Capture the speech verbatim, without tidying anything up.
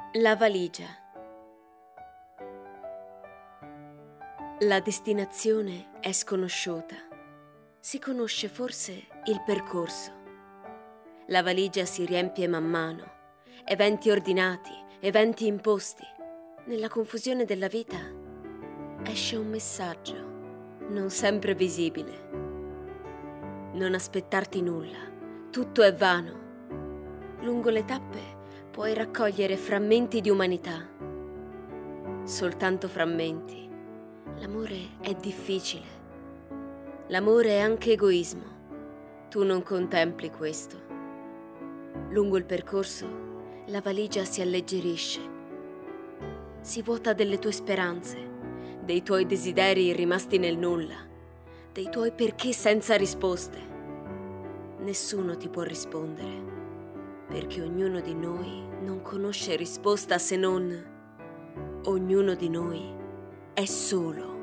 La valigia. La destinazione è sconosciuta. Si conosce forse il percorso. La valigia si riempie man mano. Eventi ordinati, eventi imposti. Nella confusione della vita esce un messaggio, non sempre visibile. Non aspettarti nulla, tutto è vano. Lungo le tappe puoi raccogliere frammenti di umanità. Soltanto frammenti. L'amore è difficile. L'amore è anche egoismo. Tu non contempli questo. Lungo il percorso, la valigia si alleggerisce. Si vuota delle tue speranze, dei tuoi desideri rimasti nel nulla, dei tuoi perché senza risposte. Nessuno ti può rispondere. Perché ognuno di noi non conosce risposta se non ognuno di noi è solo.